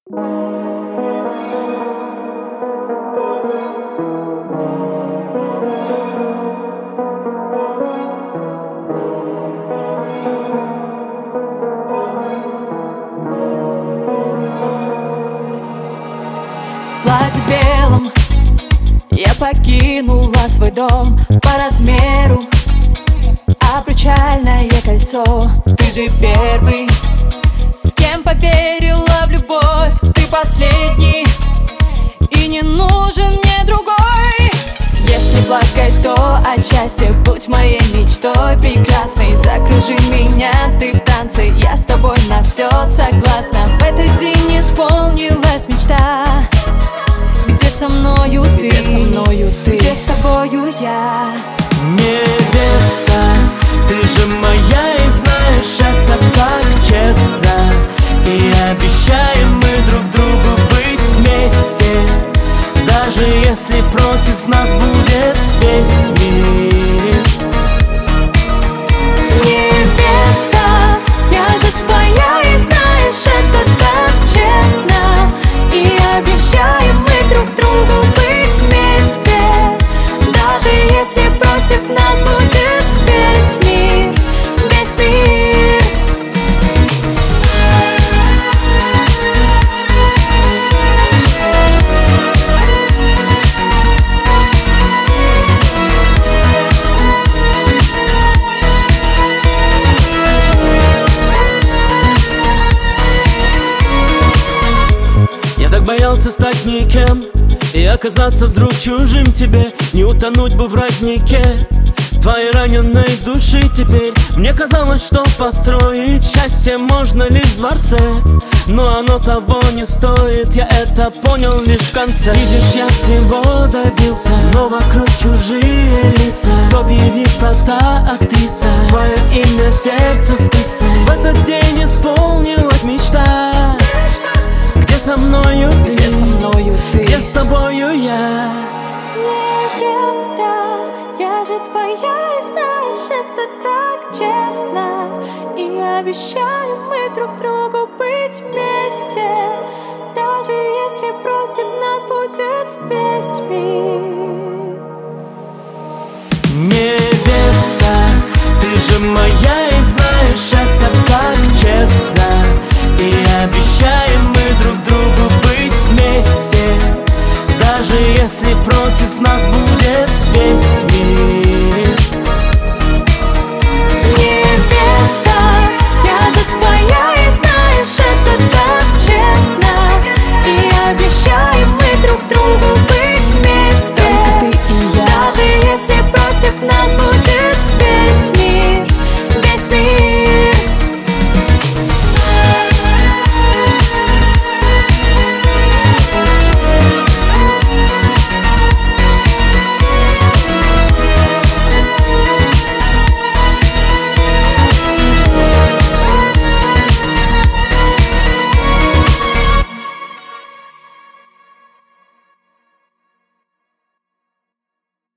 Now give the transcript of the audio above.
В платье белом я покинула свой дом по размеру. Обручальное кольцо, ты же первый, с кем поверила в любовь. Ты последний, и не нужен мне другой. Если плакать, то от счастья будь моей мечтой прекрасной. Закружи меня, ты в танце, я с тобой на все согласна. В этот день исполнилась мечта. Где со мною ты, где со мною ты, где с тобою я? Невеста, ты же моя, и знаешь, это так честно. И обещаем мы друг другу быть вместе, даже если против нас будет весь мир. Невеста, я же твоя, и знаешь, это так честно. И обещаем мы друг другу быть вместе, даже если против нас будет весь мир, весь мир. Я так боялся стать никем и оказаться вдруг чужим тебе. Не утонуть бы в роднике твоей раненой души теперь. Мне казалось, что построить счастье можно лишь в дворце, но оно того не стоит, я это понял лишь в конце. Видишь, я всего добился, но вокруг чужие лица. Кто певица, та актриса, твое имя в сердце стыдится. В этот день исполнилась мечта. Где со мною ты, Где со мною ты, где с тобою я? Невеста, я же твоя, и знаешь, это так честно. И обещаем мы друг другу быть вместе, даже если против нас будет весь мир. Невеста, ты же моя, и знаешь, это так честно. И обещаем